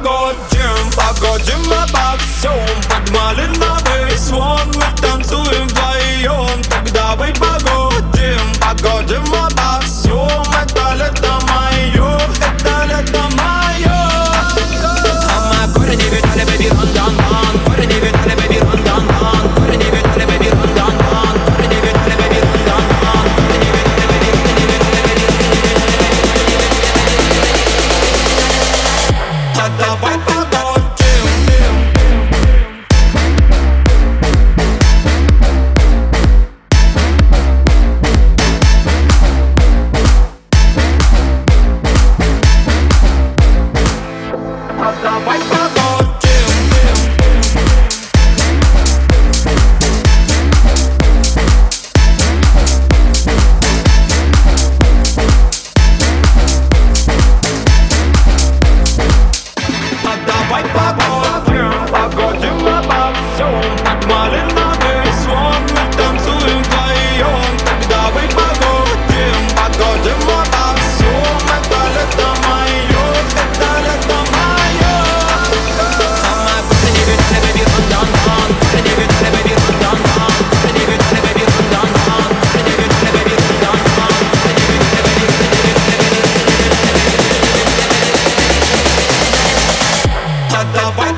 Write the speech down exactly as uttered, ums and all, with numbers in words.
погодим, погодим обо всем. Подмали на весь звон, мы танцуем вдвоем. Тогда вы погодим, погодим обо всем. Это лето мое, это лето мое. А мы горы не видали, baby, run down, down. Горы не видали, baby, run down, down. Горы не видали, baby, run down, down. Горы не видали, baby, run down, down. Горы не видали, baby, горы не видали, baby. Давай погодим. Давай погодим. Давай погодим, погодим обо всем. Подмали на весь звон, мы танцуем вдвоем. Тогда вы погодим, погодим обо всем. Это лето мое, это лето мое. А мы горы не видали, baby, run down, down. Горы не видали, baby, run down, down. Горы не видали, baby, run down, down. Горы не видали, baby, run down, down. Горы не видали, baby, горы не видали, baby. Давай